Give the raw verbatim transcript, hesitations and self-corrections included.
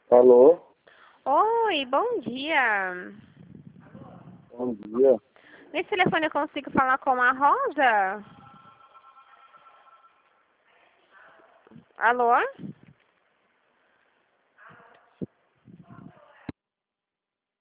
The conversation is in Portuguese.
Alô? Oi, bom dia. Bom dia. Nesse telefone eu consigo falar com a Rosa? Alô?